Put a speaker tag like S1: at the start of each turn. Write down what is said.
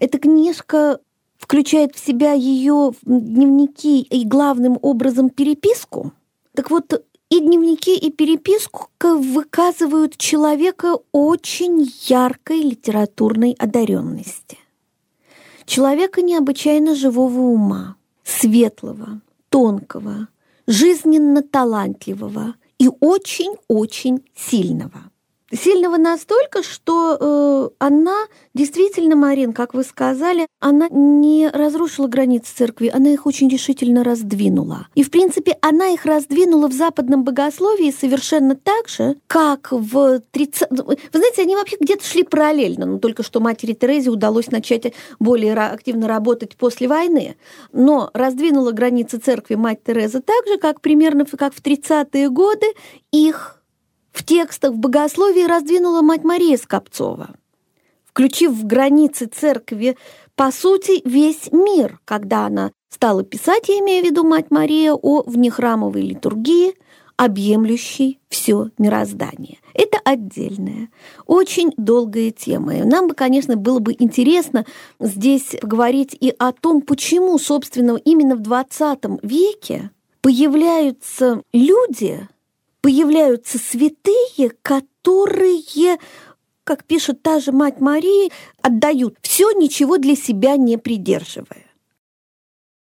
S1: Эта книжка включает в себя ее дневники и главным образом переписку. Так вот, и дневники, и переписка выказывают человека очень яркой литературной одаренности. Человека необычайно живого ума, светлого, тонкого, жизненно талантливого и очень-очень сильного. Сильного настолько, что она действительно, Марин, как вы сказали, она не разрушила границы церкви, она их очень решительно раздвинула. И, в принципе, она их раздвинула в западном богословии совершенно так же, как в 30... Вы знаете, они вообще где-то шли параллельно, но только что матери Терезе удалось начать более активно работать после войны. Но раздвинула границы церкви мать Тереза так же, как примерно как в 30-е годы их в текстах в богословии раздвинула мать Мария Скопцова, включив в границы церкви, по сути, весь мир, когда она стала писать, я имею в виду мать Мария, о внехрамовой литургии, объемлющей все мироздание. Это отдельная, очень долгая тема. И нам бы, конечно, было бы интересно здесь поговорить и о том, почему, собственно, именно в 20 веке появляются люди, появляются святые, которые, как пишет та же мать Мария, отдают все, ничего для себя не придерживая.